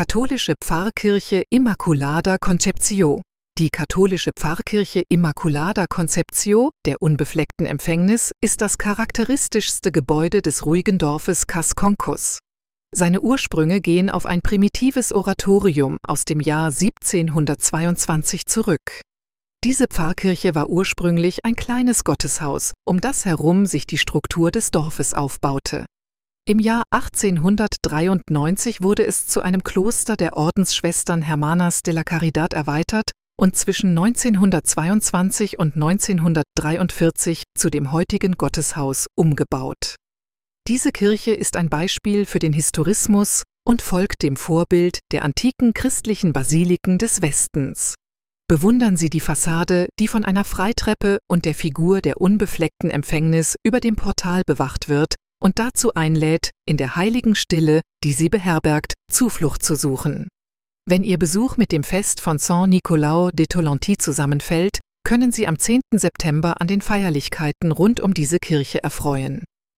Katholische Pfarrkirche Immaculada Concepció. Die katholische Pfarrkirche Immaculada Concepció, der unbefleckten Empfängnis, ist das charakteristischste Gebäude des ruhigen Dorfes Cas Concos. Seine Ursprünge gehen auf ein primitives Oratorium aus dem Jahr 1722 zurück. Diese Pfarrkirche war ursprünglich ein kleines Gotteshaus, um das herum sich die Struktur des Dorfes aufbaute. Im Jahr 1893 wurde es zu einem Kloster der Ordensschwestern Hermanas de la Caridad erweitert und zwischen 1922 und 1943 zu dem heutigen Gotteshaus umgebaut. Diese Kirche ist ein Beispiel für den Historismus und folgt dem Vorbild der antiken christlichen Basiliken des Westens. Bewundern Sie die Fassade, die von einer Freitreppe und der Figur der unbefleckten Empfängnis über dem Portal bewacht wird und dazu einlädt, in der heiligen Stille, die sie beherbergt, Zuflucht zu suchen. Wenn Ihr Besuch mit dem Fest von Saint-Nicolau de Tolentí zusammenfällt, können Sie am 10. September an den Feierlichkeiten rund um diese Kirche erfreuen.